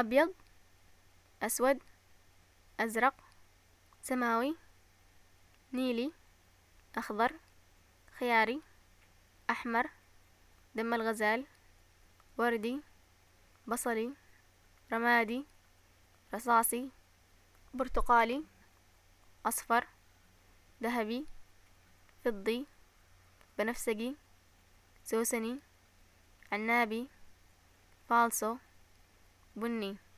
أبيض، أسود، أزرق، سماوي، نيلي، أخضر، خياري، أحمر، دم الغزال، وردي، بصلي، رمادي، رصاصي، برتقالي، أصفر، ذهبي، فضي، بنفسجي، سوسني، عنابي، فالصو، بني.